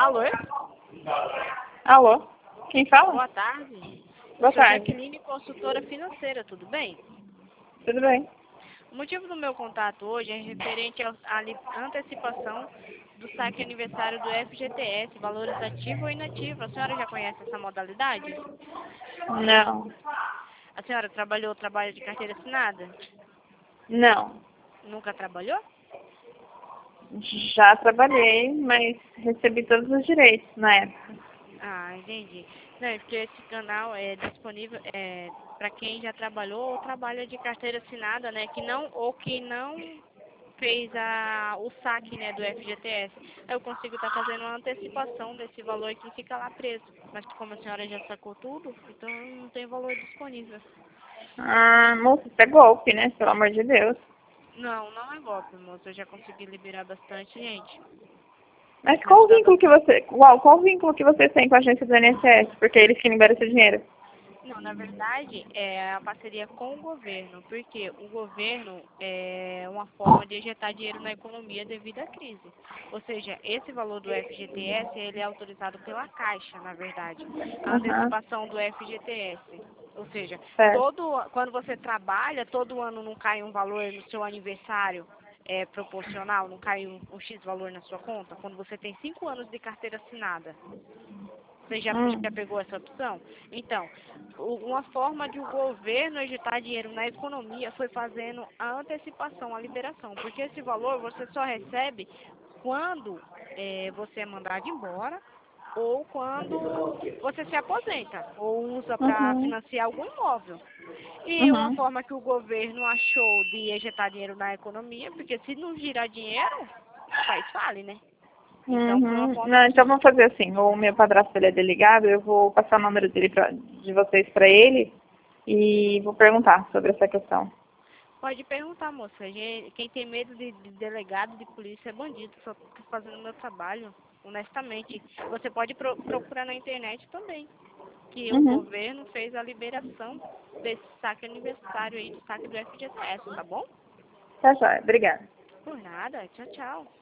Alô? Alô? Quem fala? Boa tarde. Boa Sou tarde. Jaqueline, consultora financeira, tudo bem? Tudo bem? O motivo do meu contato hoje é referente à antecipação do saque aniversário do FGTS, valores ativo ou inativo. A senhora já conhece essa modalidade? Não. A senhora trabalhou trabalho de carteira assinada? Não. Nunca trabalhou? Já trabalhei, mas recebi todos os direitos na época. Ah, entendi. Não, é porque esse canal é disponível para quem já trabalhou ou trabalha de carteira assinada, né? Que não fez o saque, né, do FGTS. Eu consigo estar fazendo uma antecipação desse valor que fica lá preso. Mas como a senhora já sacou tudo, então não tem valor disponível. Ah, moça, isso é golpe, né? Pelo amor de Deus. Não, não é golpe, moço. Eu já consegui liberar bastante gente. Mas qual o Ajudar vínculo que bastante. você. Qual o vínculo que vocês têm com a agência do INSS? Porque eles que liberam esse dinheiro. Não, na verdade, é a parceria com o governo, porque o governo é uma forma de injetar dinheiro na economia devido à crise. Ou seja, esse valor do FGTS, ele é autorizado pela Caixa, na verdade, a Aham. antecipação do FGTS. Ou seja, Certo. quando você trabalha, todo ano não cai um valor no seu aniversário proporcional, não cai um X valor na sua conta, quando você tem 5 anos de carteira assinada. Você já pegou essa opção? Então, uma forma de o governo injetar dinheiro na economia foi fazendo a antecipação, a liberação. Porque esse valor você só recebe quando você é mandado embora ou quando você se aposenta ou usa para Uhum. financiar algum imóvel. E uma Uhum. forma que o governo achou de injetar dinheiro na economia, porque se não girar dinheiro, o país fale, né? Então foi uma Uhum. forma Não, que então vamos fazer assim. O meu padrasto ele é delegado, eu vou passar o número dele de vocês para ele e vou perguntar sobre essa questão. pode perguntar, moça. Quem tem medo de delegado, de polícia, é bandido. Só tô fazendo o meu trabalho, honestamente. Você pode procurar na internet também, que o Uhum. governo fez a liberação desse saque aniversário aí, do saque do FGTS, tá bom? Tá joia. Obrigada. Por nada. Tchau, tchau.